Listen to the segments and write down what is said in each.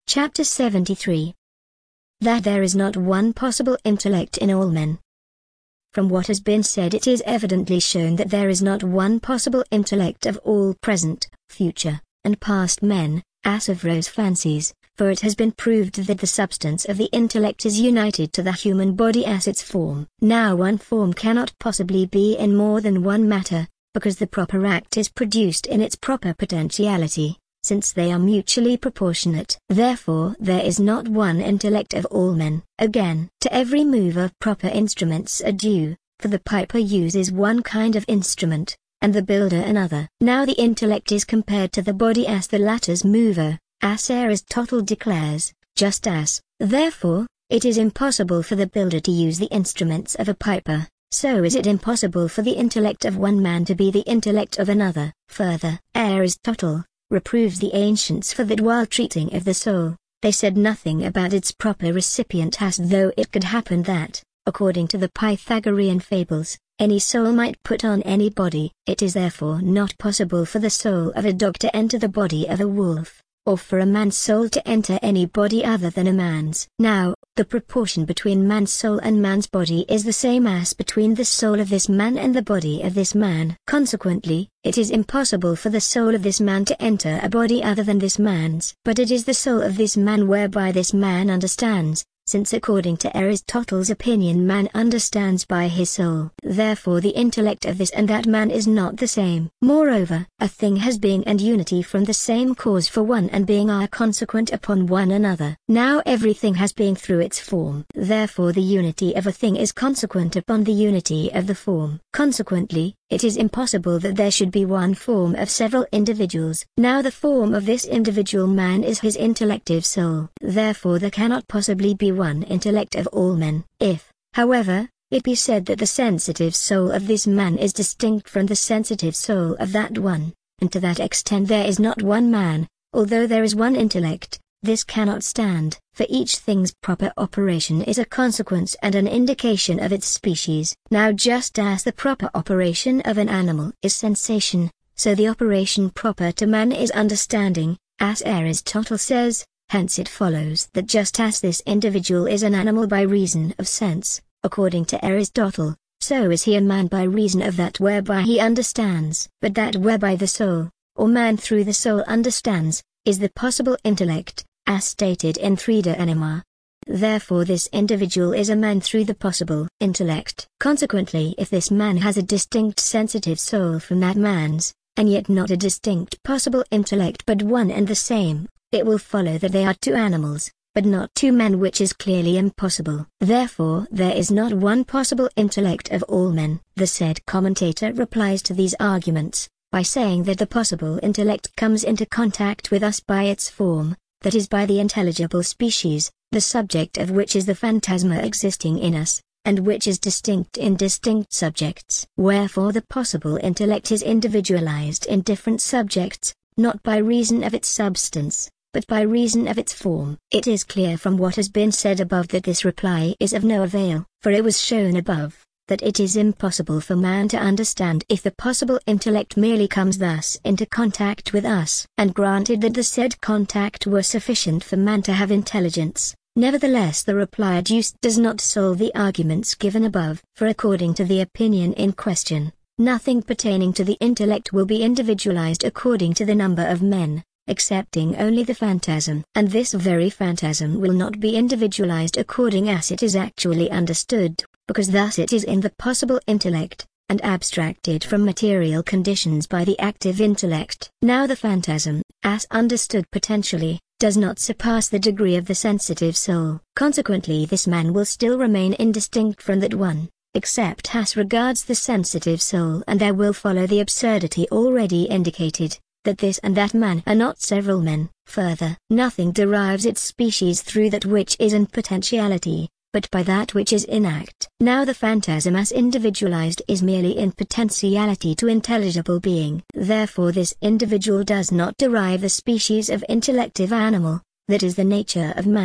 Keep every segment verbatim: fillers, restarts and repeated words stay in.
Chapter seventy-three. That there is not one possible intellect in all men. From what has been said, it is evidently shown that there is not one possible intellect of all present, future, and past men, as of Rose fancies, for it has been proved that the substance of the intellect is united to the human body as its form. Now one form cannot possibly be in more than one matter, because the proper act is produced in its proper potentiality, since they are mutually proportionate. Therefore there is not one intellect of all men. Again, to every mover proper instruments are due, for the piper uses one kind of instrument, and the builder another. Now the intellect is compared to the body as the latter's mover, as Aristotle declares, just as, therefore, it is impossible for the builder to use the instruments of a piper, so is it impossible for the intellect of one man to be the intellect of another. Further, Aristotle reproves the ancients for that while treating of the soul, they said nothing about its proper recipient, as though it could happen that, according to the Pythagorean fables, any soul might put on any body. It is therefore not possible for the soul of a dog to enter the body of a wolf, or for a man's soul to enter any body other than a man's. Now, the proportion between man's soul and man's body is the same as between the soul of this man and the body of this man. Consequently, it is impossible for the soul of this man to enter a body other than this man's. But it is the soul of this man whereby this man understands, since according to Aristotle's opinion man understands by his soul. Therefore the intellect of this and that man is not the same. Moreover, a thing has being and unity from the same cause, for one and being are consequent upon one another. Now everything has being through its form. Therefore the unity of a thing is consequent upon the unity of the form. Consequently, it is impossible that there should be one form of several individuals. Now the form of this individual man is his intellective soul. Therefore there cannot possibly be one intellect of all men. If, however, it be said that the sensitive soul of this man is distinct from the sensitive soul of that one, and to that extent there is not one man, although there is one intellect, this cannot stand, for each thing's proper operation is a consequence and an indication of its species. Now just as the proper operation of an animal is sensation, so the operation proper to man is understanding, as Aristotle says. Hence it follows that just as this individual is an animal by reason of sense, according to Aristotle, so is he a man by reason of that whereby he understands. But that whereby the soul, or man through the soul understands, is the possible intellect, as stated in Three De Anima. Therefore this individual is a man through the possible intellect. Consequently, if this man has a distinct sensitive soul from that man's, and yet not a distinct possible intellect but one and the same, it will follow that they are two animals, but not two men, which is clearly impossible. Therefore there is not one possible intellect of all men. The said commentator replies to these arguments, by saying that the possible intellect comes into contact with us by its form, that is by the intelligible species, the subject of which is the phantasma existing in us, and which is distinct in distinct subjects. Wherefore the possible intellect is individualized in different subjects, not by reason of its substance, but by reason of its form. It is clear from what has been said above that this reply is of no avail, for it was shown above, that it is impossible for man to understand if the possible intellect merely comes thus into contact with us. And granted that the said contact were sufficient for man to have intelligence, nevertheless the reply adduced does not solve the arguments given above. For according to the opinion in question, nothing pertaining to the intellect will be individualized according to the number of men, excepting only the phantasm. And this very phantasm will not be individualized according as it is actually understood, because thus it is in the possible intellect, and abstracted from material conditions by the active intellect. Now the phantasm, as understood potentially, does not surpass the degree of the sensitive soul. Consequently this man will still remain indistinct from that one, except as regards the sensitive soul, and there will follow the absurdity already indicated, that this and that man are not several men. Further, nothing derives its species through that which is in potentiality, but by that which is in act. Now the phantasm as individualized is merely in potentiality to intelligible being. Therefore this individual does not derive the species of intellective animal, that is the nature of man,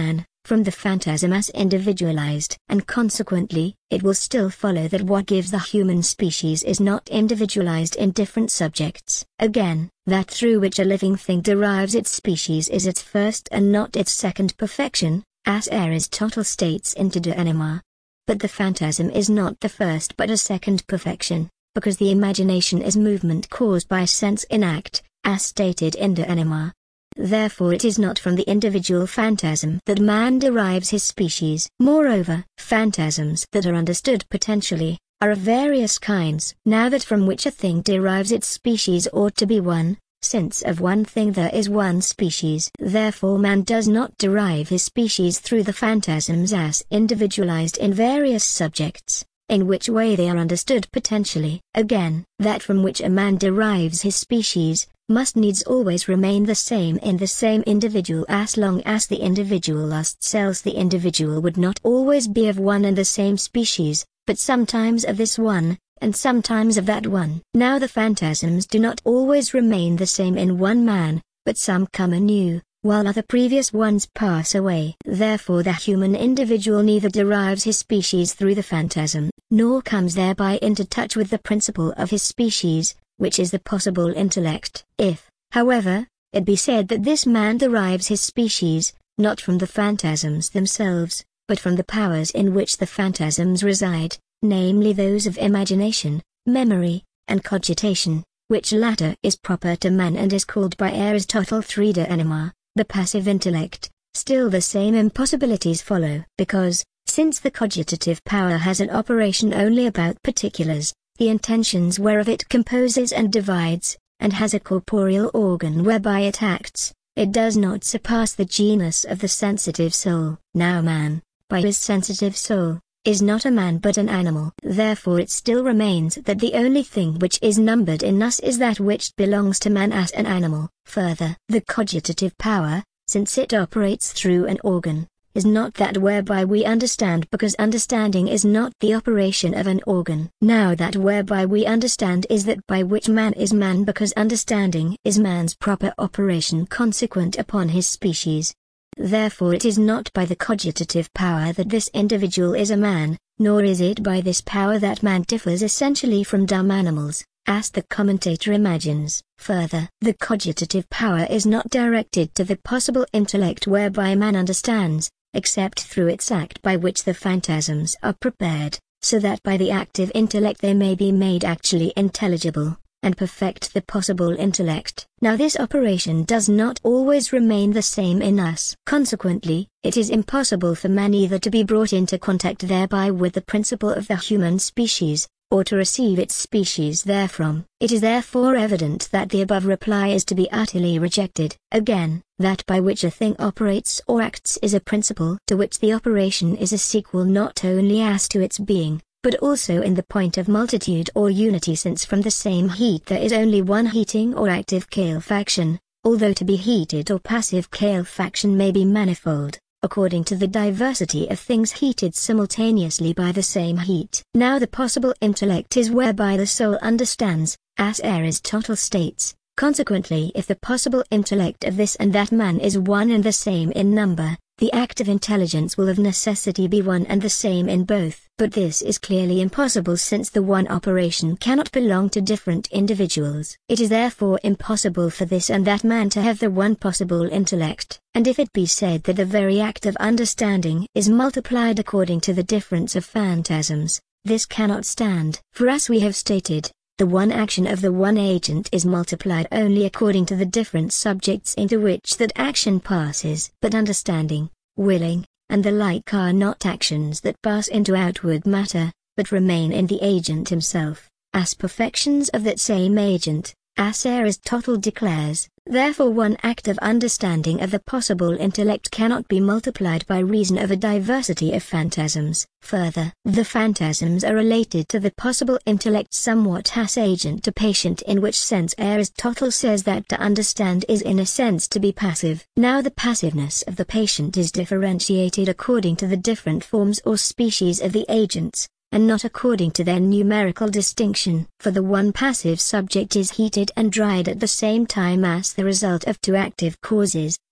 from the phantasm as individualized. And consequently, it will still follow that what gives the human species is not individualized in different subjects. Again, that through which a living thing derives its species is its first and not its second perfection, as Aristotle states in De Anima. But the phantasm is not the first but a second perfection, because the imagination is movement caused by sense in act, as stated in De Anima. Therefore it is not from the individual phantasm that man derives his species. Moreover, phantasms that are understood potentially, are of various kinds. Now that from which a thing derives its species ought to be one, since of one thing there is one species. Therefore man does not derive his species through the phantasms as individualized in various subjects, in which way they are understood potentially. Again, that from which a man derives his species, must needs always remain the same in the same individual. As long as the individual lasts cells, the individual would not always be of one and the same species, but sometimes of this one, and sometimes of that one. Now the phantasms do not always remain the same in one man, but some come anew, while other previous ones pass away. Therefore the human individual neither derives his species through the phantasm, nor comes thereby into touch with the principle of his species, which is the possible intellect. If, however, it be said that this man derives his species, not from the phantasms themselves, but from the powers in which the phantasms reside, namely those of imagination, memory, and cogitation, which latter is proper to man and is called by Aristotle three De Anima, the passive intellect, still the same impossibilities follow. Because, since the cogitative power has an operation only about particulars, the intentions whereof it composes and divides, and has a corporeal organ whereby it acts, it does not surpass the genus of the sensitive soul. Now man, by his sensitive soul, is not a man but an animal. Therefore it still remains that the only thing which is numbered in us is that which belongs to man as an animal. Further, the cogitative power, since it operates through an organ, is not that whereby we understand, because understanding is not the operation of an organ. Now that whereby we understand is that by which man is man, because understanding is man's proper operation consequent upon his species. Therefore it is not by the cogitative power that this individual is a man, nor is it by this power that man differs essentially from dumb animals, as the commentator imagines. Further, the cogitative power is not directed to the possible intellect whereby man understands, except through its act by which the phantasms are prepared, so that by the active intellect they may be made actually intelligible, and perfect the possible intellect. Now this operation does not always remain the same in us. Consequently, it is impossible for man either to be brought into contact thereby with the principle of the human species, or to receive its species therefrom. It is therefore evident that the above reply is to be utterly rejected. Again, that by which a thing operates or acts is a principle to which the operation is a sequel not only as to its being, but also in the point of multitude or unity, since from the same heat there is only one heating or active calefaction, although to be heated or passive calefaction may be manifold, according to the diversity of things heated simultaneously by the same heat. Now the possible intellect is whereby the soul understands, as Aristotle states. Consequently, if the possible intellect of this and that man is one and the same in number, the active intelligence will of necessity be one and the same in both. But this is clearly impossible, since the one operation cannot belong to different individuals. It is therefore impossible for this and that man to have the one possible intellect. And if it be said that the very act of understanding is multiplied according to the difference of phantasms, this cannot stand. For as we have stated, the one action of the one agent is multiplied only according to the different subjects into which that action passes. But understanding, willing, and the like are not actions that pass into outward matter, but remain in the agent himself, as perfections of that same agent, as Aristotle declares. Therefore one act of understanding of the possible intellect cannot be multiplied by reason of a diversity of phantasms. Further, the phantasms are related to the possible intellect somewhat as agent to patient, in which sense Aristotle says that to understand is in a sense to be passive. Now the passiveness of the patient is differentiated according to the different forms or species of the agents, and not according to their numerical distinction. For the one passive subject is heated and dried at the same time as the result of two active causes,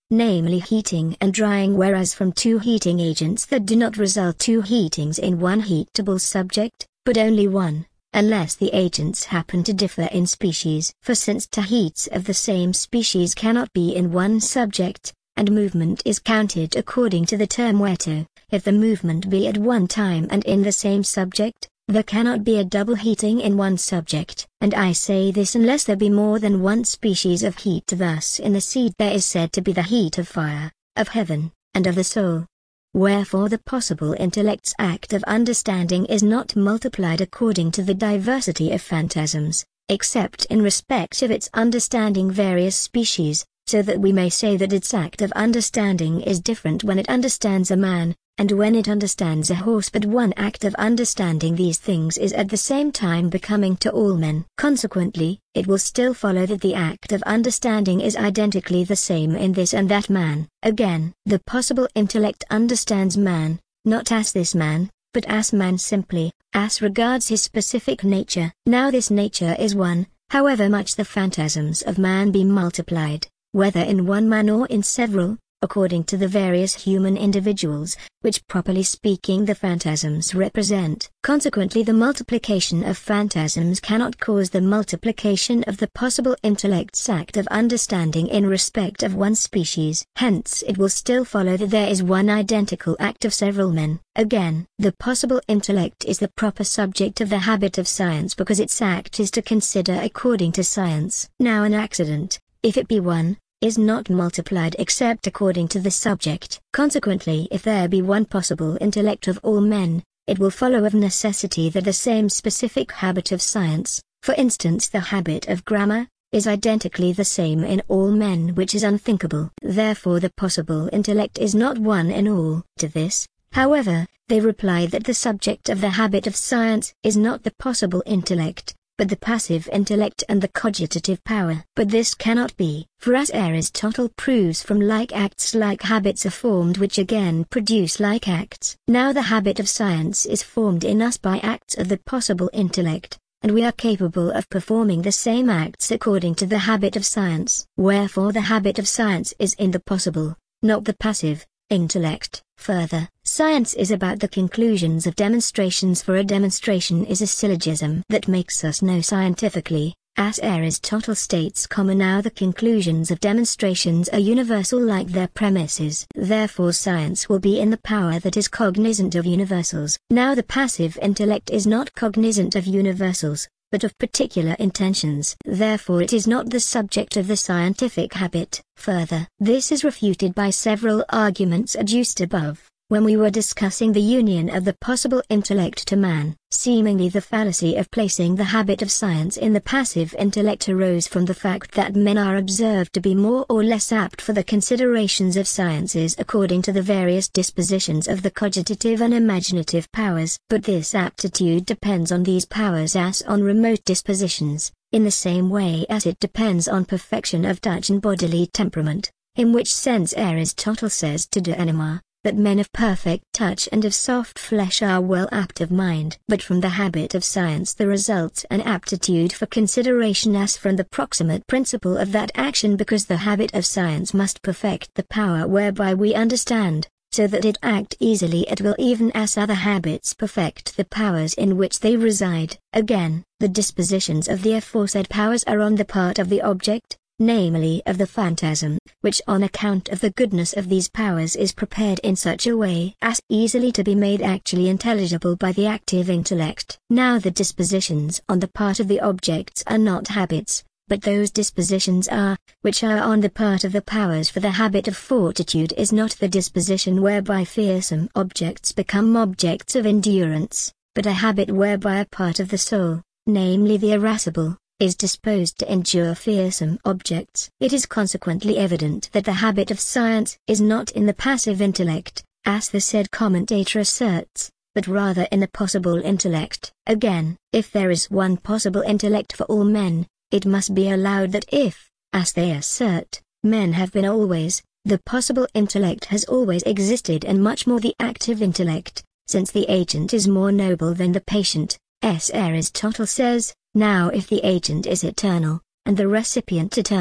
namely heating and drying, whereas from two heating agents that do not result two heatings in one heatable subject, but only one, unless the agents happen to differ in species. For since two heats of the same species cannot be in one subject, and movement is counted according to the term veto, if the movement be at one time and in the same subject, there cannot be a double heating in one subject. And I say this unless there be more than one species of heat. Thus in the seed there is said to be the heat of fire, of heaven, and of the soul. Wherefore the possible intellect's act of understanding is not multiplied according to the diversity of phantasms, except in respect of its understanding various species, so that we may say that its act of understanding is different when it understands a man, and when it understands a horse. But one act of understanding these things is at the same time becoming to all men. Consequently, it will still follow that the act of understanding is identically the same in this and that man. Again, the possible intellect understands man, not as this man, but as man simply, as regards his specific nature. Now this nature is one, however much the phantasms of man be multiplied, whether in one man or in several, according to the various human individuals, which properly speaking the phantasms represent. Consequently the multiplication of phantasms cannot cause the multiplication of the possible intellect's act of understanding in respect of one species. Hence it will still follow that there is one identical act of several men. Again, the possible intellect is the proper subject of the habit of science because its act is to consider according to science. Now an accident, if it be one, is not multiplied except according to the subject. Consequently if there be one possible intellect of all men, it will follow of necessity that the same specific habit of science, for instance the habit of grammar, is identically the same in all men, which is unthinkable. Therefore the possible intellect is not one in all. To this, however, they reply that the subject of the habit of science is not the possible intellect, but the passive intellect and the cogitative power. But this cannot be, for as Aristotle proves, from like acts like habits are formed, which again produce like acts. Now the habit of science is formed in us by acts of the possible intellect, and we are capable of performing the same acts according to the habit of science. Wherefore the habit of science is in the possible, not the passive, intellect. Further, science is about the conclusions of demonstrations, for a demonstration is a syllogism that makes us know scientifically, as Aristotle states. Now the conclusions of demonstrations are universal like their premises. Therefore science will be in the power that is cognizant of universals. Now the passive intellect is not cognizant of universals, but of particular intentions. Therefore it is not the subject of the scientific habit. Further, this is refuted by several arguments adduced above, when we were discussing the union of the possible intellect to man. Seemingly the fallacy of placing the habit of science in the passive intellect arose from the fact that men are observed to be more or less apt for the considerations of sciences according to the various dispositions of the cogitative and imaginative powers. But this aptitude depends on these powers as on remote dispositions, in the same way as it depends on perfection of touch and bodily temperament, in which sense Aristotle says to De Anima, that men of perfect touch and of soft flesh are well apt of mind. But from the habit of science there results an aptitude for consideration as from the proximate principle of that action, because the habit of science must perfect the power whereby we understand, so that it act easily at will, even as other habits perfect the powers in which they reside. Again, the dispositions of the aforesaid powers are on the part of the object, namely of the phantasm, which on account of the goodness of these powers is prepared in such a way as easily to be made actually intelligible by the active intellect. Now the dispositions on the part of the objects are not habits, but those dispositions are, which are on the part of the powers. For the habit of fortitude is not the disposition whereby fearsome objects become objects of endurance, but a habit whereby a part of the soul, namely the irascible, is disposed to endure fearsome objects. It is consequently evident that the habit of science is not in the passive intellect, as the said commentator asserts, but rather in the possible intellect. Again, if there is one possible intellect for all men, it must be allowed that if, as they assert, men have been always, the possible intellect has always existed, and much more the active intellect, since the agent is more noble than the patient, as Aristotle says. Now if the agent is eternal, and the recipient eternal,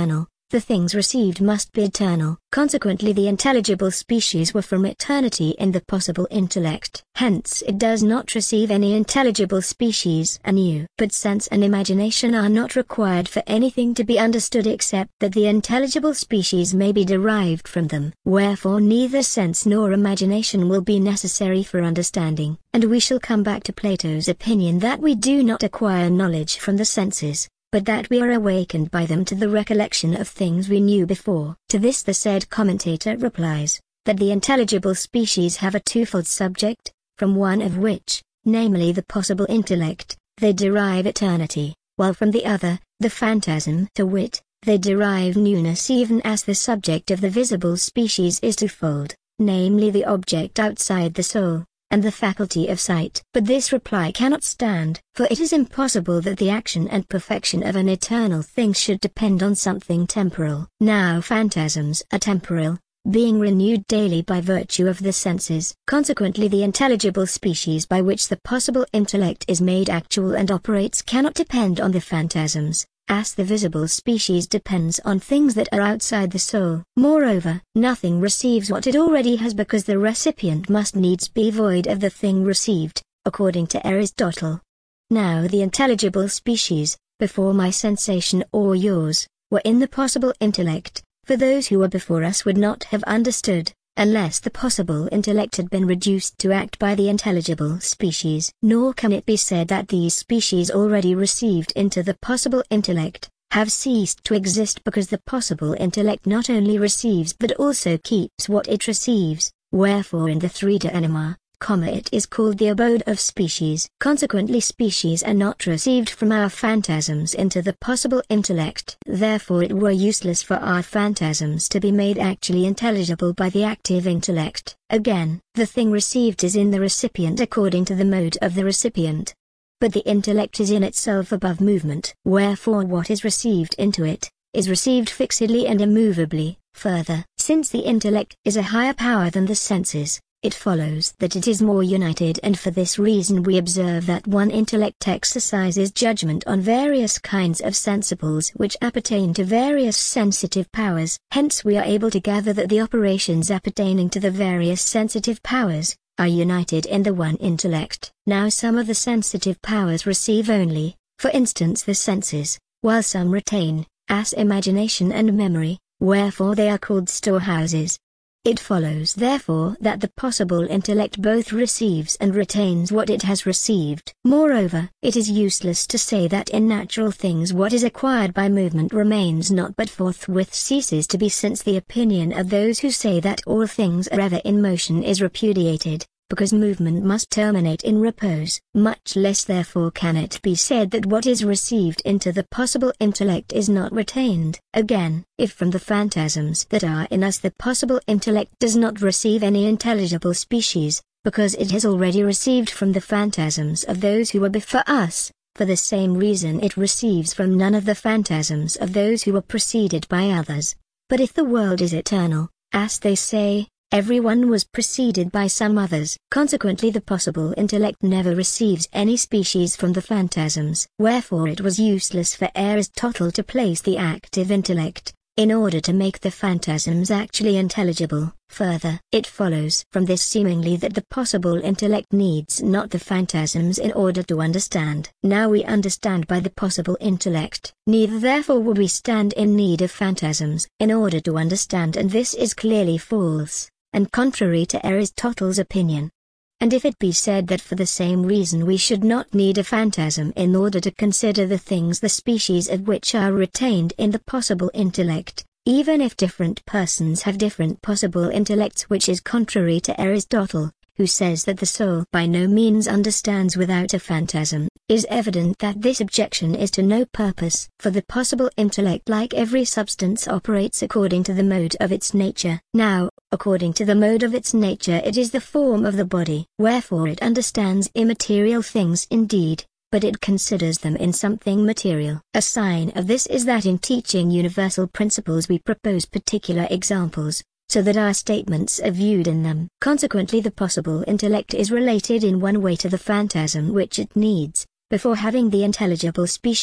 the things received must be eternal. Consequently the intelligible species were from eternity in the possible intellect. Hence it does not receive any intelligible species anew. But sense and imagination are not required for anything to be understood except that the intelligible species may be derived from them. Wherefore neither sense nor imagination will be necessary for understanding. And we shall come back to Plato's opinion that we do not acquire knowledge from the senses, but that we are awakened by them to the recollection of things we knew before. To this the said commentator replies, that the intelligible species have a twofold subject, from one of which, namely the possible intellect, they derive eternity, while from the other, the phantasm, to wit, they derive newness, even as the subject of the visible species is twofold, namely the object outside the soul, and the faculty of sight. But this reply cannot stand, for it is impossible that the action and perfection of an eternal thing should depend on something temporal. Now phantasms are temporal, being renewed daily by virtue of the senses. Consequently the intelligible species by which the possible intellect is made actual and operates cannot depend on the phantasms, as the visible species depends on things that are outside the soul. Moreover, nothing receives what it already has because the recipient must needs be void of the thing received, according to Aristotle. Now the intelligible species, before my sensation or yours, were in the possible intellect, for those who were before us would not have understood, unless the possible intellect had been reduced to act by the intelligible species. Nor can it be said that these species already received into the possible intellect, have ceased to exist because the possible intellect not only receives but also keeps what it receives, wherefore in the three de anima, comma, it is called the abode of species. Consequently species are not received from our phantasms into the possible intellect. Therefore it were useless for our phantasms to be made actually intelligible by the active intellect. Again, the thing received is in the recipient according to the mode of the recipient. But the intellect is in itself above movement. Wherefore what is received into it, is received fixedly and immovably. Further, since the intellect is a higher power than the senses, it follows that it is more united, and for this reason we observe that one intellect exercises judgment on various kinds of sensibles which appertain to various sensitive powers. Hence we are able to gather that the operations appertaining to the various sensitive powers are united in the one intellect. Now some of the sensitive powers receive only, for instance the senses, while some retain, as imagination and memory, wherefore they are called storehouses. It follows therefore that the possible intellect both receives and retains what it has received. Moreover, it is useless to say that in natural things what is acquired by movement remains not but forthwith ceases to be, since the opinion of those who say that all things are ever in motion is repudiated, because movement must terminate in repose. Much less therefore can it be said that what is received into the possible intellect is not retained. Again, if from the phantasms that are in us the possible intellect does not receive any intelligible species, because it has already received from the phantasms of those who were before us, for the same reason it receives from none of the phantasms of those who were preceded by others. But if the world is eternal, as they say, everyone was preceded by some others. Consequently the possible intellect never receives any species from the phantasms. Wherefore it was useless for Aristotle to place the active intellect, in order to make the phantasms actually intelligible. Further, it follows from this seemingly that the possible intellect needs not the phantasms in order to understand. Now we understand by the possible intellect. Neither therefore would we stand in need of phantasms in order to understand, and this is clearly false, and contrary to Aristotle's opinion. And if it be said that for the same reason we should not need a phantasm in order to consider the things the species of which are retained in the possible intellect, even if different persons have different possible intellects, which is contrary to Aristotle, who says that the soul by no means understands without a phantasm, is evident that this objection is to no purpose. For the possible intellect, like every substance, operates according to the mode of its nature. Now, according to the mode of its nature it is the form of the body. Wherefore it understands immaterial things indeed, but it considers them in something material. A sign of this is that in teaching universal principles we propose particular examples, so that our statements are viewed in them. Consequently the possible intellect is related in one way to the phantasm which it needs, before having the intelligible species,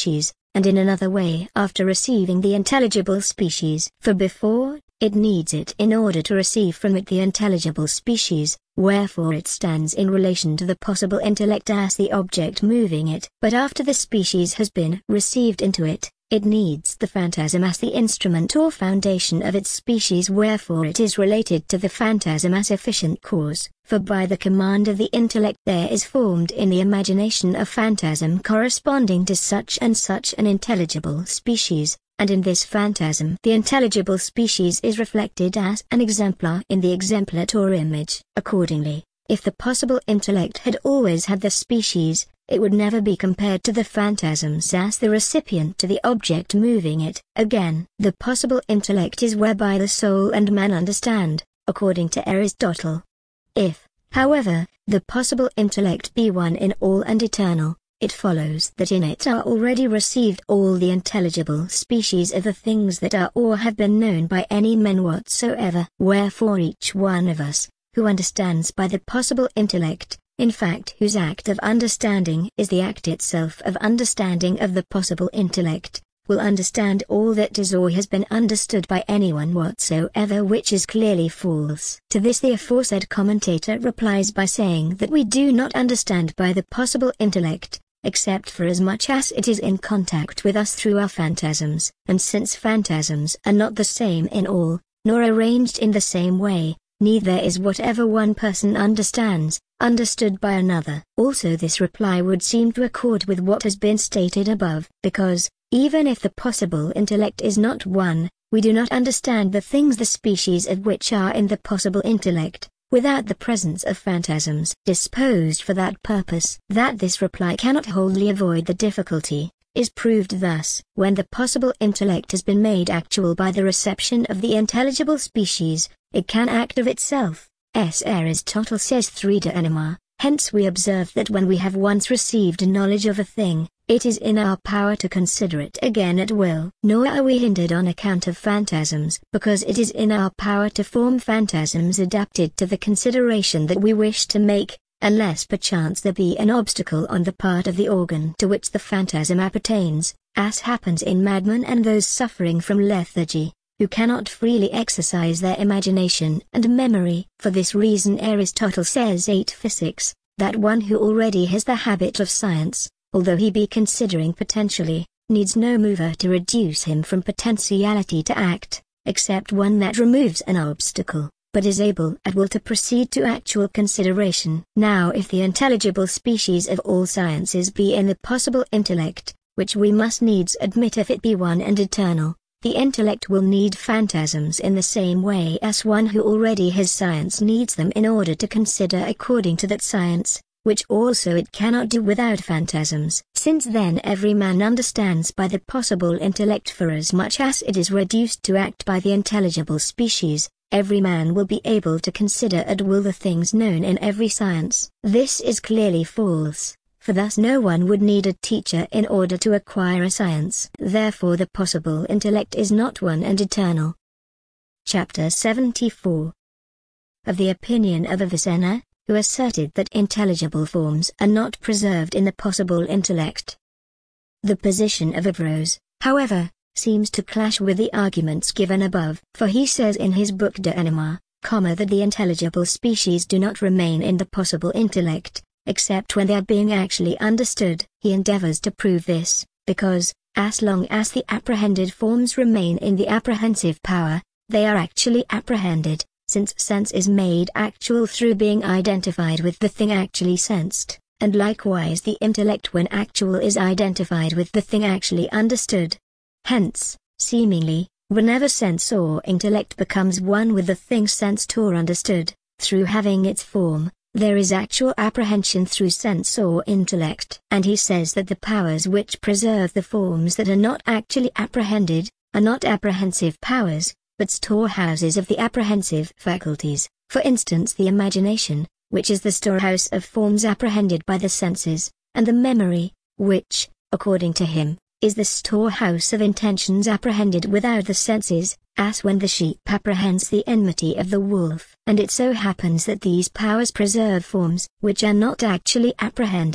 and in another way after receiving the intelligible species. For before, it needs it in order to receive from it the intelligible species, wherefore it stands in relation to the possible intellect as the object moving it. But after the species has been received into it, it needs the phantasm as the instrument or foundation of its species, wherefore it is related to the phantasm as efficient cause. For by the command of the intellect there is formed in the imagination a phantasm corresponding to such and such an intelligible species, and in this phantasm the intelligible species is reflected as an exemplar in the exemplator image. Accordingly, if the possible intellect had always had the species, it would never be compared to the phantasms as the recipient to the object moving it. Again, the possible intellect is whereby the soul and man understand, according to Aristotle. If, however, the possible intellect be one in all and eternal, it follows that in it are already received all the intelligible species of the things that are or have been known by any men whatsoever. Wherefore each one of us, who understands by the possible intellect, in fact whose act of understanding is the act itself of understanding of the possible intellect, will understand all that is or has been understood by anyone whatsoever, which is clearly false. To this the aforesaid commentator replies by saying that we do not understand by the possible intellect, except for as much as it is in contact with us through our phantasms. And since phantasms are not the same in all, nor arranged in the same way, neither is whatever one person understands, understood by another. Also this reply would seem to accord with what has been stated above, because, even if the possible intellect is not one, we do not understand the things the species of which are in the possible intellect, without the presence of phantasms disposed for that purpose. That this reply cannot wholly avoid the difficulty, is proved thus. When the possible intellect has been made actual by the reception of the intelligible species, it can act of itself, as Aristotle says three de anima. Hence we observe that when we have once received knowledge of a thing, it is in our power to consider it again at will. Nor are we hindered on account of phantasms, because it is in our power to form phantasms adapted to the consideration that we wish to make, unless perchance there be an obstacle on the part of the organ to which the phantasm appertains, as happens in madmen and those suffering from lethargy, who cannot freely exercise their imagination and memory. For this reason Aristotle says eight Physics, that one who already has the habit of science, although he be considering potentially, needs no mover to reduce him from potentiality to act, except one that removes an obstacle, but is able at will to proceed to actual consideration. Now if the intelligible species of all sciences be in the possible intellect, which we must needs admit if it be one and eternal, the intellect will need phantasms in the same way as one who already has science needs them in order to consider according to that science, which also it cannot do without phantasms. Since then every man understands by the possible intellect for as much as it is reduced to act by the intelligible species, every man will be able to consider at will the things known in every science. This is clearly false. For thus no one would need a teacher in order to acquire a science. Therefore the possible intellect is not one and eternal. Chapter seventy-four. Of the opinion of Avicenna, who asserted that intelligible forms are not preserved in the possible intellect. The position of Averroes, however, seems to clash with the arguments given above, for he says in his book De Anima, comma, that the intelligible species do not remain in the possible intellect, except when they are being actually understood. He endeavors to prove this, because, as long as the apprehended forms remain in the apprehensive power, they are actually apprehended, since sense is made actual through being identified with the thing actually sensed, and likewise the intellect when actual is identified with the thing actually understood. Hence, seemingly, whenever sense or intellect becomes one with the thing sensed or understood, through having its form, there is actual apprehension through sense or intellect. And he says that the powers which preserve the forms that are not actually apprehended, are not apprehensive powers, but storehouses of the apprehensive faculties, for instance the imagination, which is the storehouse of forms apprehended by the senses, and the memory, which, according to him, is the storehouse of intentions apprehended without the senses, as when the sheep apprehends the enmity of the wolf. And it so happens that these powers preserve forms which are not actually apprehended,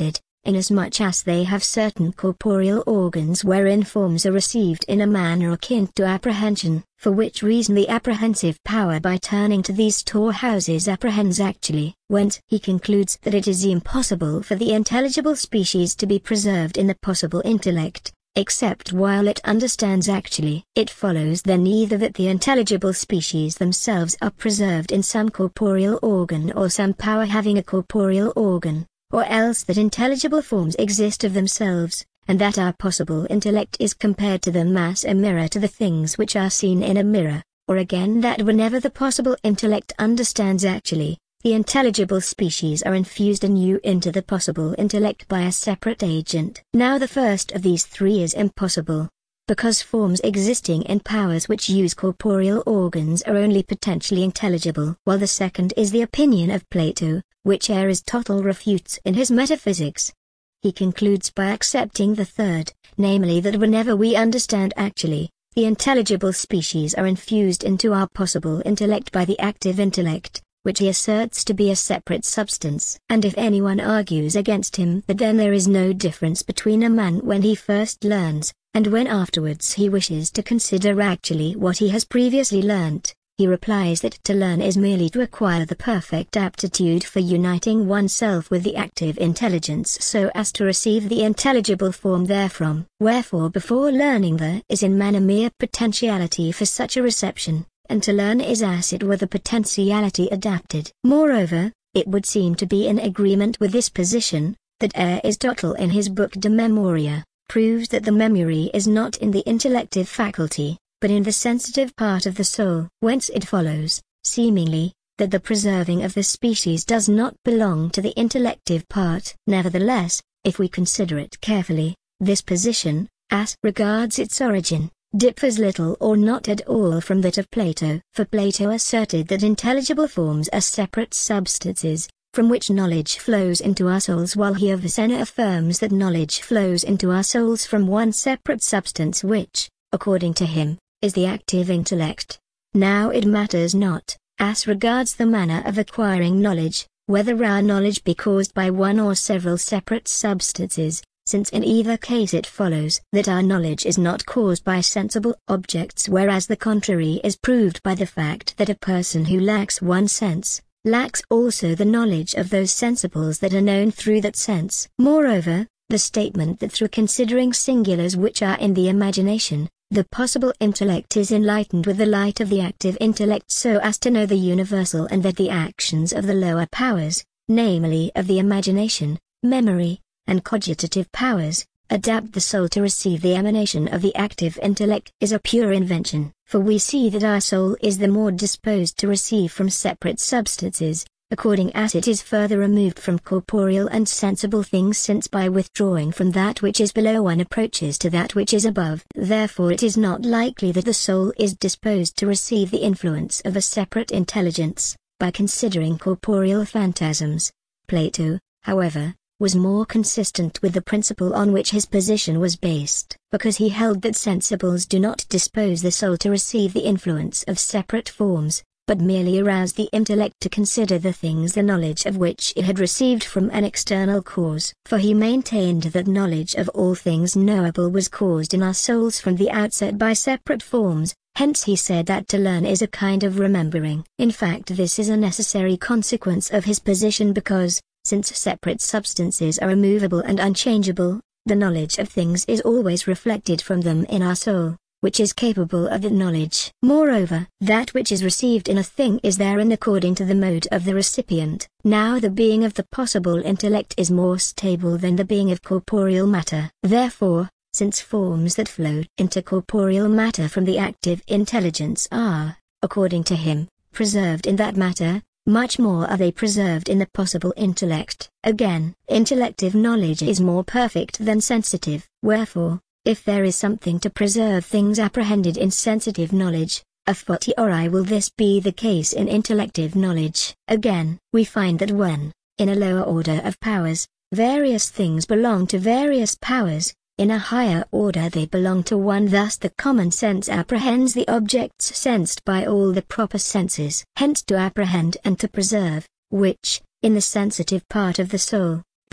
inasmuch as they have certain corporeal organs wherein forms are received in a manner akin to apprehension, for which reason the apprehensive power by turning to these storehouses apprehends actually. Whence he concludes that it is impossible for the intelligible species to be preserved in the possible intellect, except while it understands actually. It follows then either that the intelligible species themselves are preserved in some corporeal organ or some power having a corporeal organ, or else that intelligible forms exist of themselves, and that our possible intellect is compared to them as a mirror to the things which are seen in a mirror, or again that whenever the possible intellect understands actually, the intelligible species are infused anew into the possible intellect by a separate agent. Now the first of these three is impossible, because forms existing in powers which use corporeal organs are only potentially intelligible, while the second is the opinion of Plato, which Aristotle refutes in his Metaphysics. He concludes by accepting the third, namely that whenever we understand actually, the intelligible species are infused into our possible intellect by the active intellect, which he asserts to be a separate substance. And if anyone argues against him that then there is no difference between a man when he first learns, and when afterwards he wishes to consider actually what he has previously learnt, he replies that to learn is merely to acquire the perfect aptitude for uniting oneself with the active intelligence so as to receive the intelligible form therefrom. Wherefore before learning there is in man a mere potentiality for such a reception, and to learn is as it were the potentiality adapted. Moreover, it would seem to be in agreement with this position, that Aristotle in his book De Memoria, proves that the memory is not in the intellective faculty, but in the sensitive part of the soul. Whence it follows, seemingly, that the preserving of the species does not belong to the intellective part. Nevertheless, if we consider it carefully, this position, as regards its origin, differs little or not at all from that of Plato. For Plato asserted that intelligible forms are separate substances, from which knowledge flows into our souls, while he of Avicenna affirms that knowledge flows into our souls from one separate substance which, according to him, is the active intellect. Now it matters not, as regards the manner of acquiring knowledge, whether our knowledge be caused by one or several separate substances, since in either case it follows that our knowledge is not caused by sensible objects, whereas the contrary is proved by the fact that a person who lacks one sense, lacks also the knowledge of those sensibles that are known through that sense. Moreover, the statement that through considering singulars which are in the imagination, the possible intellect is enlightened with the light of the active intellect so as to know the universal, and that the actions of the lower powers, namely of the imagination, memory, and cogitative powers, adapt the soul to receive the emanation of the active intellect, is a pure invention. For we see that our soul is the more disposed to receive from separate substances, according as it is further removed from corporeal and sensible things, since by withdrawing from that which is below one approaches to that which is above. Therefore it is not likely that the soul is disposed to receive the influence of a separate intelligence, by considering corporeal phantasms. Plato, however, was more consistent with the principle on which his position was based, because he held that sensibles do not dispose the soul to receive the influence of separate forms, but merely arouse the intellect to consider the things the knowledge of which it had received from an external cause. For he maintained that knowledge of all things knowable was caused in our souls from the outset by separate forms, hence he said that to learn is a kind of remembering. In fact, this is a necessary consequence of his position, because, since separate substances are immovable and unchangeable, the knowledge of things is always reflected from them in our soul, which is capable of that knowledge. Moreover, that which is received in a thing is therein according to the mode of the recipient. Now the being of the possible intellect is more stable than the being of corporeal matter. Therefore, since forms that flow into corporeal matter from the active intelligence are, according to him, preserved in that matter, much more are they preserved in the possible intellect. Again, intellective knowledge is more perfect than sensitive. Wherefore, if there is something to preserve things apprehended in sensitive knowledge, a fortiori will this be the case in intellective knowledge. Again, we find that when, in a lower order of powers, various things belong to various powers, in a higher order they belong to one. Thus the common sense apprehends the objects sensed by all the proper senses. Hence to apprehend and to preserve, which, in the sensitive part of the soul,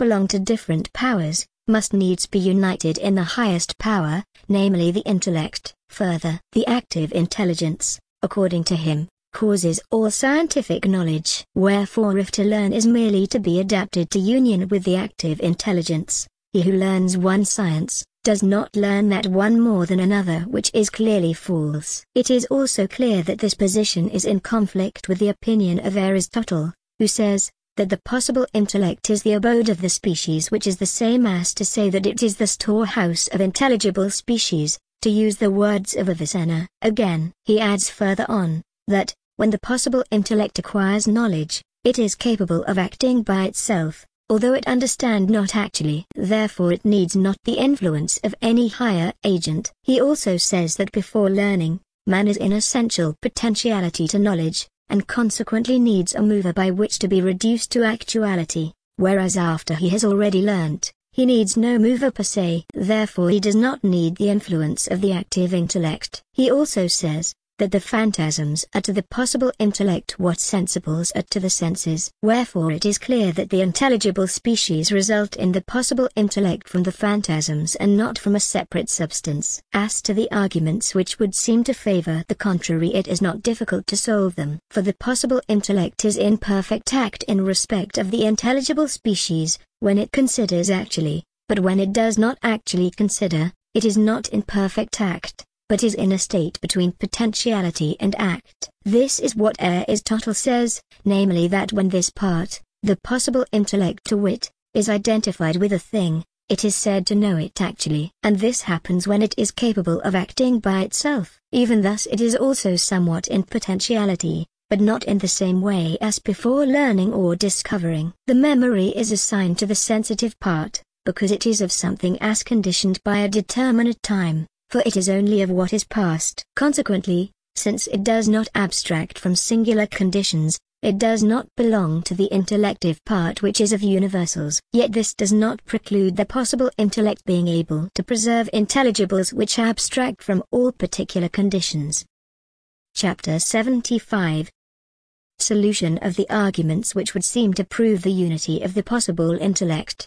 belong to different powers, must needs be united in the highest power, namely the intellect. Further, the active intelligence, according to him, causes all scientific knowledge. Wherefore if to learn is merely to be adapted to union with the active intelligence, he who learns one science, does not learn that one more than another, which is clearly false. It is also clear that this position is in conflict with the opinion of Aristotle, who says, that the possible intellect is the abode of the species, which is the same as to say that it is the storehouse of intelligible species, to use the words of Avicenna. Again, he adds further on, that, when the possible intellect acquires knowledge, it is capable of acting by itself, although it understand not actually. Therefore it needs not the influence of any higher agent. He also says that before learning, man is in essential potentiality to knowledge, and consequently needs a mover by which to be reduced to actuality, whereas after he has already learnt, he needs no mover per se. Therefore he does not need the influence of the active intellect. He also says, that the phantasms are to the possible intellect what sensibles are to the senses. Wherefore it is clear that the intelligible species result in the possible intellect from the phantasms and not from a separate substance. As to the arguments which would seem to favor the contrary, it is not difficult to solve them. For the possible intellect is in perfect act in respect of the intelligible species, when it considers actually, but when it does not actually consider, it is not in perfect act, but is in a state between potentiality and act. This is what Aristotle says, namely that when this part, the possible intellect to wit, is identified with a thing, it is said to know it actually. And this happens when it is capable of acting by itself. Even thus it is also somewhat in potentiality, but not in the same way as before learning or discovering. The memory is assigned to the sensitive part, because it is of something as conditioned by a determinate time, for it is only of what is past. Consequently, since it does not abstract from singular conditions, it does not belong to the intellective part which is of universals. Yet this does not preclude the possible intellect being able to preserve intelligibles which abstract from all particular conditions. Chapter seventy-five. Solution of the arguments which would seem to prove the unity of the possible intellect.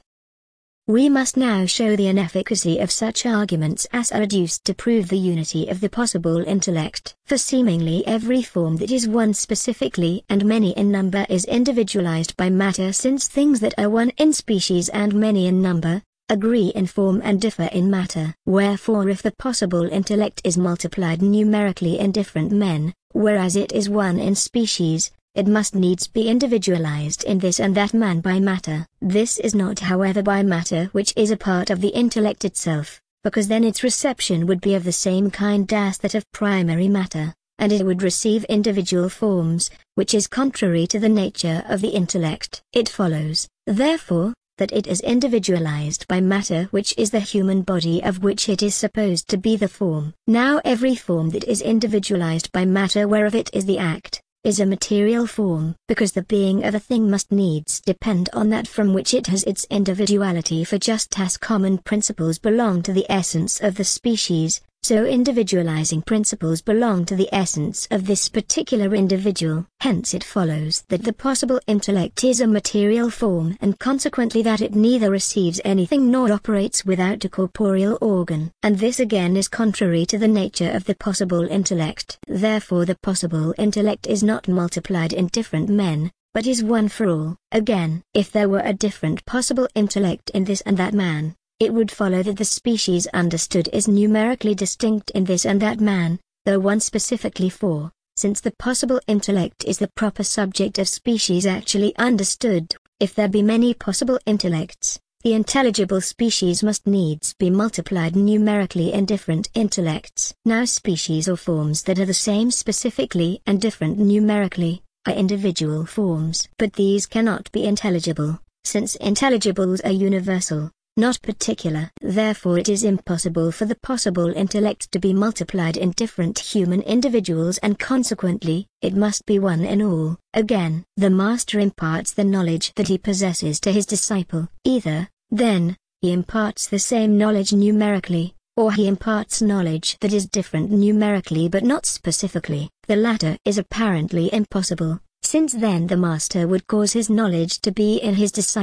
We must now show the inefficacy of such arguments as are adduced to prove the unity of the possible intellect. For seemingly every form that is one specifically and many in number is individualized by matter, since things that are one in species and many in number, agree in form and differ in matter. Wherefore if the possible intellect is multiplied numerically in different men, whereas it is one in species, it must needs be individualized in this and that man by matter. This is not however by matter which is a part of the intellect itself, because then its reception would be of the same kind as that of primary matter, and it would receive individual forms, which is contrary to the nature of the intellect. It follows, therefore, that it is individualized by matter which is the human body of which it is supposed to be the form. Now every form that is individualized by matter whereof it is the act, is a material form, because the being of a thing must needs depend on that from which it has its individuality. For just as common principles belong to the essence of the species, so individualizing principles belong to the essence of this particular individual. Hence it follows that the possible intellect is a material form, and consequently that it neither receives anything nor operates without a corporeal organ. And this again is contrary to the nature of the possible intellect. Therefore the possible intellect is not multiplied in different men, but is one for all. Again, if there were a different possible intellect in this and that man, it would follow that the species understood is numerically distinct in this and that man, though one specifically. For, since the possible intellect is the proper subject of species actually understood, if there be many possible intellects, the intelligible species must needs be multiplied numerically in different intellects. Now species or forms that are the same specifically and different numerically, are individual forms. But these cannot be intelligible, since intelligibles are universal, not particular. Therefore it is impossible for the possible intellect to be multiplied in different human individuals, and consequently, it must be one in all. Again, the master imparts the knowledge that he possesses to his disciple. Either, then, he imparts the same knowledge numerically, or he imparts knowledge that is different numerically but not specifically. The latter is apparently impossible, since then the master would cause his knowledge to be in his disciple,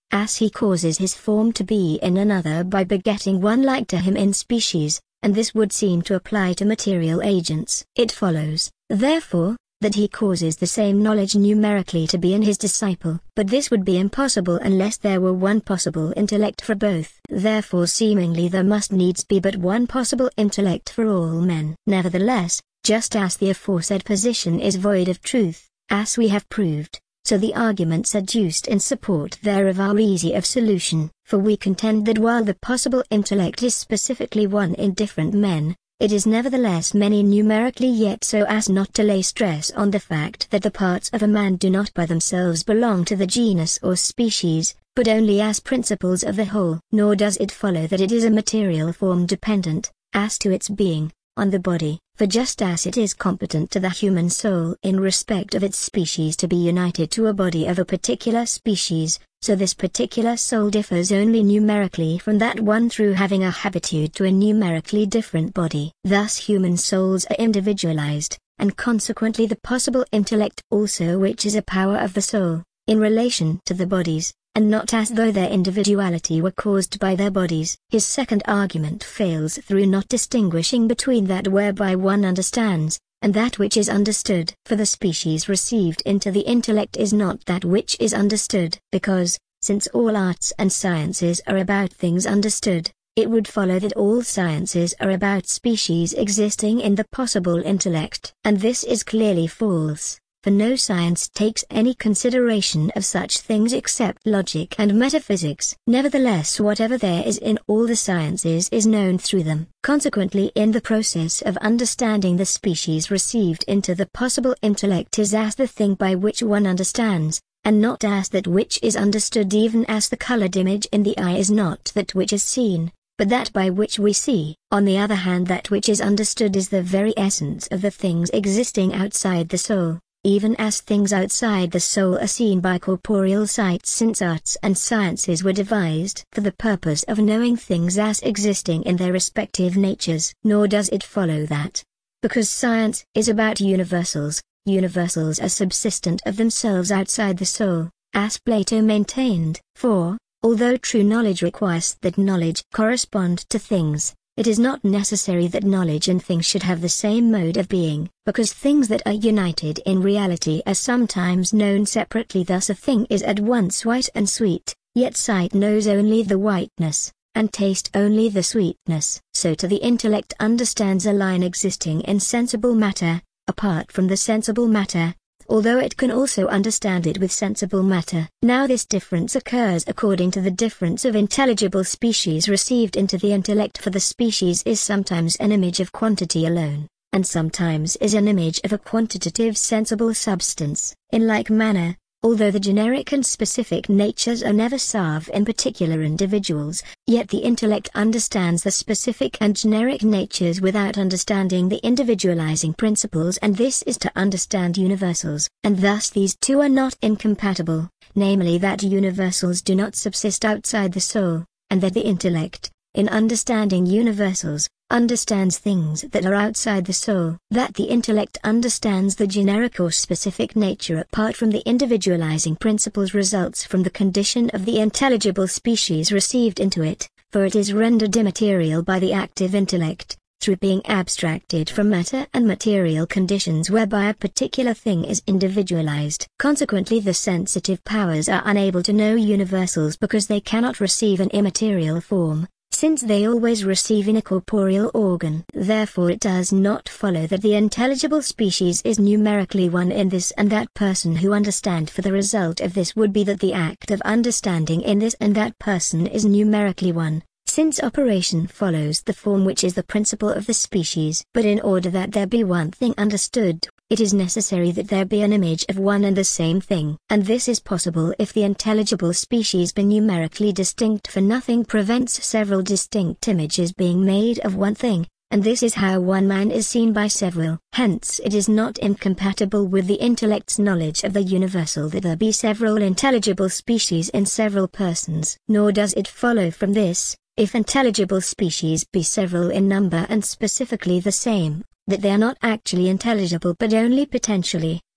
as he causes his form to be in another by begetting one like to him in species, and this would seem to apply to material agents. It follows, therefore, that he causes the same knowledge numerically to be in his disciple. But this would be impossible unless there were one possible intellect for both. Therefore seemingly there must needs be but one possible intellect for all men. Nevertheless, just as the aforesaid position is void of truth, as we have proved, so the arguments adduced in support thereof are easy of solution. For we contend that while the possible intellect is specifically one in different men, it is nevertheless many numerically, yet so as not to lay stress on the fact that the parts of a man do not by themselves belong to the genus or species, but only as principles of the whole. Nor does it follow that it is a material form dependent, as to its being, on the body, for just as it is competent to the human soul in respect of its species to be united to a body of a particular species, so this particular soul differs only numerically from that one through having a habitude to a numerically different body. Thus human souls are individualized, and consequently the possible intellect also, which is a power of the soul, in relation to the bodies, and not as though their individuality were caused by their bodies. His second argument fails through not distinguishing between that whereby one understands, and that which is understood. For the species received into the intellect is not that which is understood. Because, since all arts and sciences are about things understood, it would follow that all sciences are about species existing in the possible intellect. And this is clearly false. For no science takes any consideration of such things except logic and metaphysics. Nevertheless, whatever there is in all the sciences is known through them. Consequently, in the process of understanding, the species received into the possible intellect is as the thing by which one understands, and not as that which is understood, even as the colored image in the eye is not that which is seen, but that by which we see. On the other hand, that which is understood is the very essence of the things existing outside the soul, even as things outside the soul are seen by corporeal sight, since arts and sciences were devised for the purpose of knowing things as existing in their respective natures. Nor does it follow that, because science is about universals, universals are subsistent of themselves outside the soul, as Plato maintained. For, although true knowledge requires that knowledge correspond to things, it is not necessary that knowledge and things should have the same mode of being, because things that are united in reality are sometimes known separately. Thus a thing is at once white and sweet, yet sight knows only the whiteness, and taste only the sweetness. So to the intellect understands a line existing in sensible matter, apart from the sensible matter, although it can also understand it with sensible matter. Now this difference occurs according to the difference of intelligible species received into the intellect, for the species is sometimes an image of quantity alone, and sometimes is an image of a quantitative sensible substance. In like manner, although the generic and specific natures are never salve in particular individuals, yet the intellect understands the specific and generic natures without understanding the individualizing principles, and this is to understand universals. And thus these two are not incompatible, namely that universals do not subsist outside the soul, and that the intellect, in understanding universals, understands things that are outside the soul. That the intellect understands the generic or specific nature apart from the individualizing principles results from the condition of the intelligible species received into it, for it is rendered immaterial by the active intellect, through being abstracted from matter and material conditions whereby a particular thing is individualized. Consequently the sensitive powers are unable to know universals because they cannot receive an immaterial form, since they always receive in a corporeal organ. Therefore it does not follow that the intelligible species is numerically one in this and that person who understand, for the result of this would be that the act of understanding in this and that person is numerically one, since operation follows the form which is the principle of the species. But in order that there be one thing understood, it is necessary that there be an image of one and the same thing. And this is possible if the intelligible species be numerically distinct, for nothing prevents several distinct images being made of one thing, and this is how one man is seen by several. Hence it is not incompatible with the intellect's knowledge of the universal that there be several intelligible species in several persons. Nor does it follow from this, if intelligible species be several in number and specifically the same, that they are not actually intelligible but only potentially,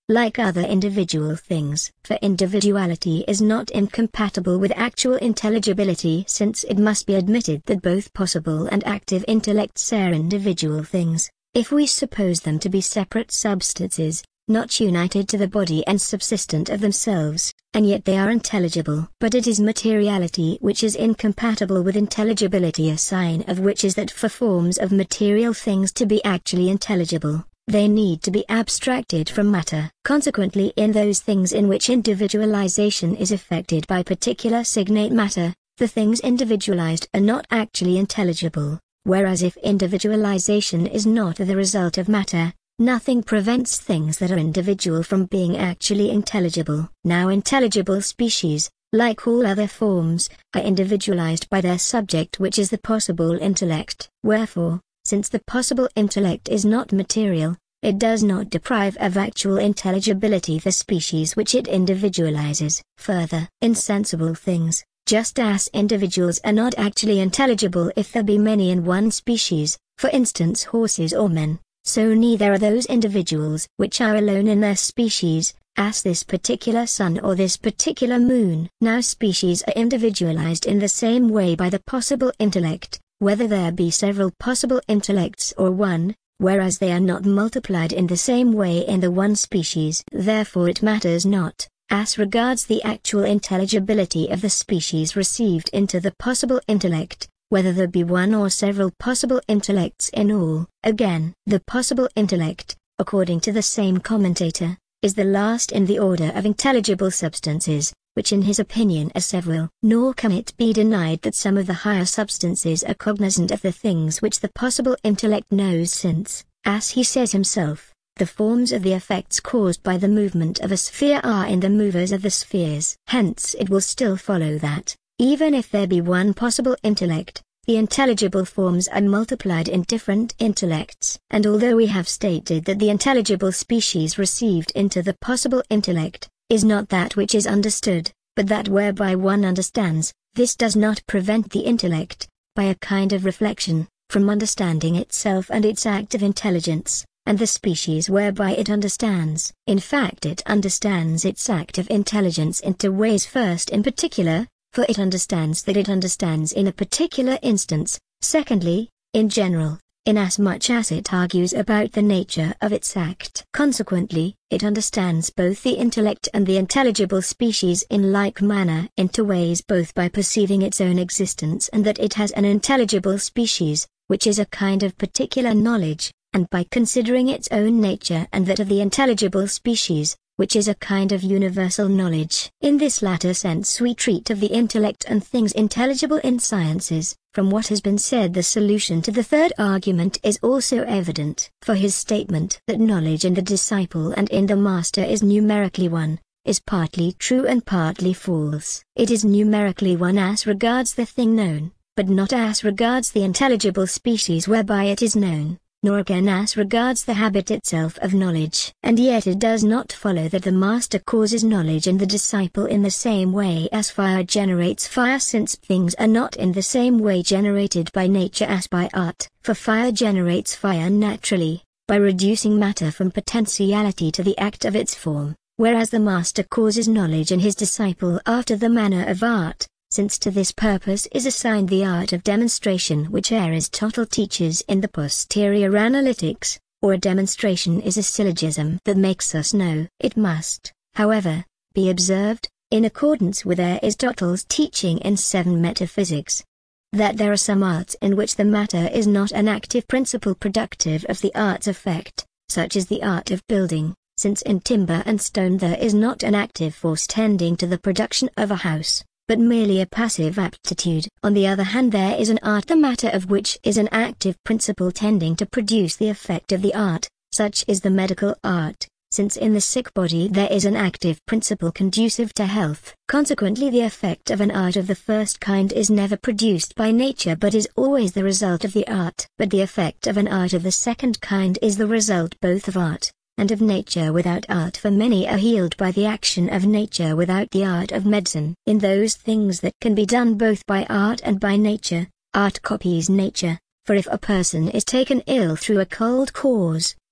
like other individual things. For individuality is not incompatible with actual intelligibility, since it must be admitted that both possible and active intellects are individual things, if we suppose them to be separate substances, not united to the body and subsistent of themselves, and yet they are intelligible. But it is materiality which is incompatible with intelligibility, a sign of which is that for forms of material things to be actually intelligible, they need to be abstracted from matter. Consequently, in those things in which individualization is effected by particular signate matter, the things individualized are not actually intelligible, whereas if individualization is not the result of matter, nothing prevents things that are individual from being actually intelligible. Now intelligible species, like all other forms, are individualized by their subject, which is the possible intellect. Wherefore, since the possible intellect is not material, it does not deprive of actual intelligibility the species which it individualizes. Further, insensible things, just as individuals are not actually intelligible if there be many in one species, for instance horses or men, so neither are those individuals which are alone in their species, as this particular sun or this particular moon. Now species are individualized in the same way by the possible intellect, whether there be several possible intellects or one, whereas they are not multiplied in the same way in the one species. Therefore it matters not, as regards the actual intelligibility of the species received into the possible intellect, whether there be one or several possible intellects in all. Again, the possible intellect, according to the same commentator, is the last in the order of intelligible substances, which in his opinion are several. Nor can it be denied that some of the higher substances are cognizant of the things which the possible intellect knows, since, as he says himself, the forms of the effects caused by the movement of a sphere are in the movers of the spheres. Hence it will still follow that, even if there be one possible intellect, the intelligible forms are multiplied in different intellects. And although we have stated that the intelligible species received into the possible intellect, is not that which is understood, but that whereby one understands, this does not prevent the intellect, by a kind of reflection, from understanding itself and its active intelligence, and the species whereby it understands. In fact it understands its active intelligence in two ways: first in particular, for it understands that it understands in a particular instance; secondly, in general, inasmuch as it argues about the nature of its act. Consequently, it understands both the intellect and the intelligible species in like manner in two ways, both by perceiving its own existence and that it has an intelligible species, which is a kind of particular knowledge, and by considering its own nature and that of the intelligible species, which is a kind of universal knowledge. In this latter sense we treat of the intellect and things intelligible in sciences. From what has been said, the solution to the third argument is also evident. For his statement that knowledge in the disciple and in the master is numerically one, is partly true and partly false. It is numerically one as regards the thing known, but not as regards the intelligible species whereby it is known, nor again as regards the habit itself of knowledge. And yet it does not follow that the master causes knowledge in the disciple in the same way as fire generates fire, since things are not in the same way generated by nature as by art. For fire generates fire naturally, by reducing matter from potentiality to the act of its form, whereas the master causes knowledge in his disciple after the manner of art, since to this purpose is assigned the art of demonstration which Aristotle teaches in the Posterior Analytics, or a demonstration is a syllogism that makes us know. It must, however, be observed, in accordance with Aristotle's teaching in Seven Metaphysics, that there are some arts in which the matter is not an active principle productive of the art's effect, such as the art of building, since in timber and stone there is not an active force tending to the production of a house, but merely a passive aptitude. On the other hand, there is an art the matter of which is an active principle tending to produce the effect of the art, such is the medical art, since in the sick body there is an active principle conducive to health. Consequently the effect of an art of the first kind is never produced by nature but is always the result of the art. But the effect of an art of the second kind is the result both of art and of nature without art, for many are healed by the action of nature without the art of medicine. In those things that can be done both by art and by nature, art copies nature, for if a person is taken ill through a cold cause,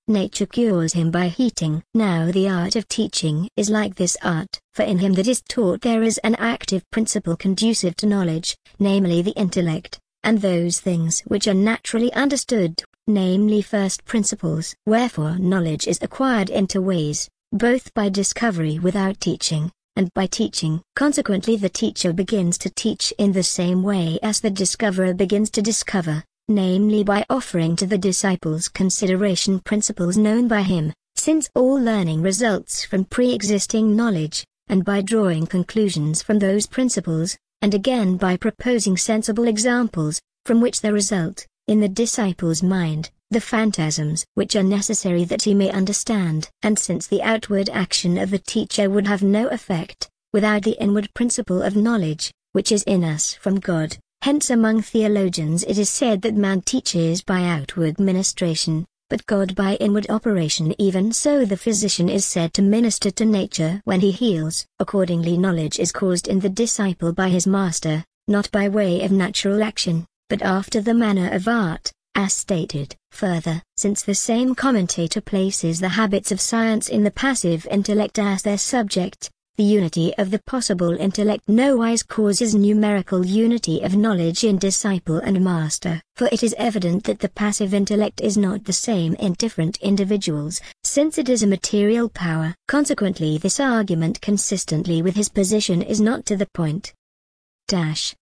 nature cures him by heating. Now the art of teaching is like this art, for in him that is taught there is an active principle conducive to knowledge, namely the intellect, and those things which are naturally understood, namely first principles. Wherefore knowledge is acquired in two ways, both by discovery without teaching, and by teaching. Consequently the teacher begins to teach in the same way as the discoverer begins to discover, namely by offering to the disciples consideration principles known by him, since all learning results from pre-existing knowledge, and by drawing conclusions from those principles, and again by proposing sensible examples, from which there result, in the disciple's mind, the phantasms which are necessary that he may understand. And since the outward action of the teacher would have no effect, without the inward principle of knowledge, which is in us from God, hence among theologians it is said that man teaches by outward ministration, but God by inward operation. Even so the physician is said to minister to nature when he heals. Accordingly knowledge is caused in the disciple by his master, not by way of natural action, but after the manner of art, as stated. Further, since the same commentator places the habits of science in the passive intellect as their subject, the unity of the possible intellect nowise causes numerical unity of knowledge in disciple and master. For it is evident that the passive intellect is not the same in different individuals, since it is a material power. Consequently this argument consistently with his position is not to the point. Dash.